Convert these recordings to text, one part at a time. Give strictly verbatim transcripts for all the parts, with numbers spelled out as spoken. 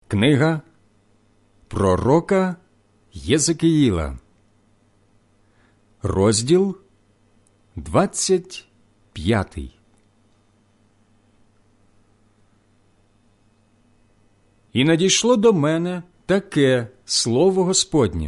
Книга пророка Єзекіїла, розділ двадцять п'ятий. І надійшло до мене таке слово Господнє: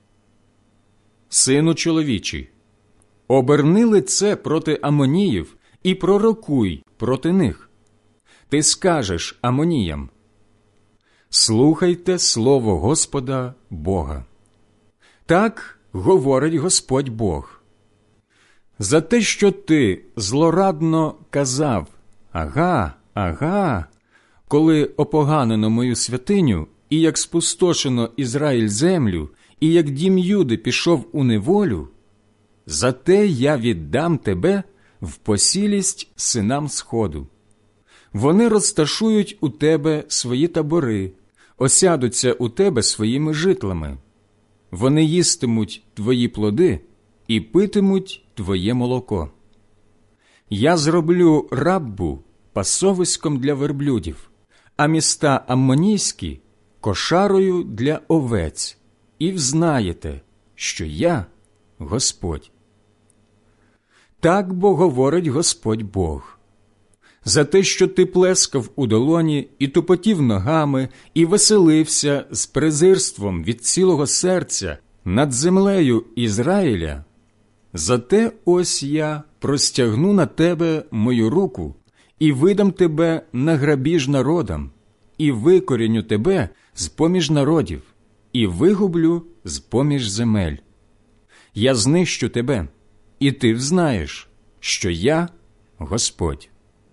Сину чоловічий, оберни лице проти Амоніїв і пророкуй проти них. Ти скажеш Амоніям: слухайте слово Господа Бога. Так говорить Господь Бог. За те, що ти злорадно казав «Ага, ага», коли опоганено мою святиню, і як спустошено Ізраїль землю, і як дім Юди пішов у неволю, за те я віддам тебе в посілість синам Сходу. Вони розташують у тебе свої табори, осядуться у тебе своїми житлами. Вони їстимуть твої плоди і питимуть твоє молоко. Я зроблю Раббу пасовиськом для верблюдів, а міста аммонійські – кошарою для овець, і взнаєте, що я – Господь. Так бо говорить Господь Бог. За те, що ти плескав у долоні і тупотів ногами, і веселився з презирством від цілого серця над землею Ізраїля, за те ось я простягну на тебе мою руку і видам тебе на грабіж народам, і викоріню тебе з-поміж народів, і вигублю з-поміж земель. Я знищу тебе, і ти взнаєш, що я Господь.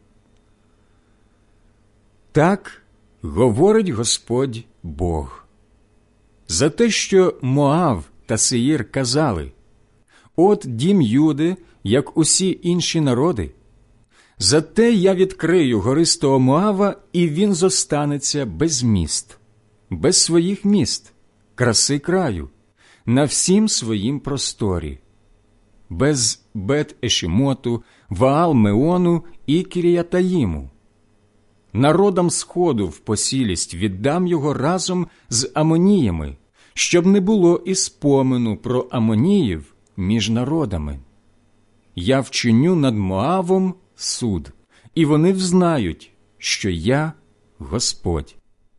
Так говорить Господь Бог. За те, що Моав та Сеїр казали: от дім Юди, як усі інші народи, за те я відкрию гористого Моава, і він зостанеться без міст, без своїх міст, краси краю, на всім своїм просторі, без Бет-Ешімоту, Ваал-Меону і Кіріятаїму. Народам Сходу в посілість віддам його разом з Амоніями, щоб не було і спомену про Амоніїв між народами. Я вчиню над Моавом суд, і вони взнають, що я Господь.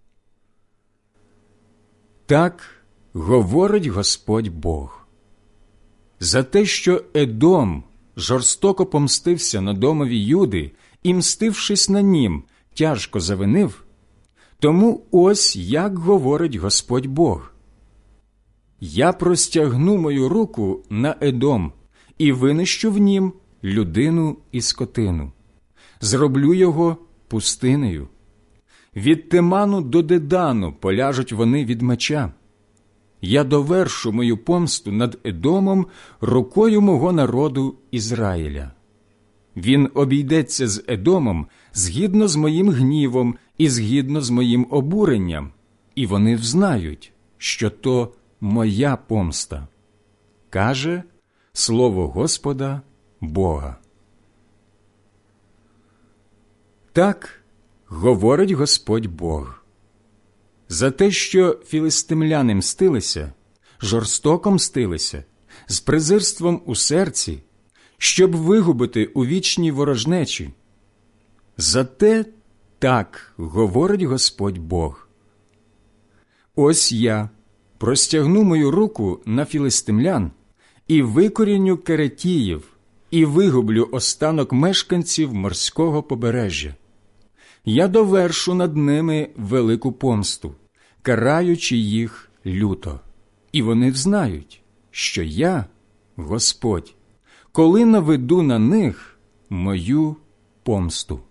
Так говорить Господь Бог. За те, що Едом жорстоко помстився на домові Юди і, мстившись на нім, тяжко завинив, тому ось як говорить Господь Бог. Я простягну мою руку на Едом і винищу в нім людину і скотину. Зроблю його пустинею. Від Теману до Дедану поляжуть вони від меча. Я довершу мою помсту над Едомом рукою мого народу Ізраїля. Він обійдеться з Едомом згідно з моїм гнівом і згідно з моїм обуренням, і вони взнають, що то моя помста, каже слово Господа Бога. Так говорить Господь Бог. За те, що філистимляни мстилися, жорстоко мстилися, з презирством у серці, щоб вигубити у вічній ворожнечі. Зате так говорить Господь Бог. Ось я простягну мою руку на філистимлян і викоріню керетіїв, і вигублю останок мешканців морського побережжя. Я довершу над ними велику помсту, караючи їх люто, і вони взнають, що я Господь, коли наведу на них мою помсту.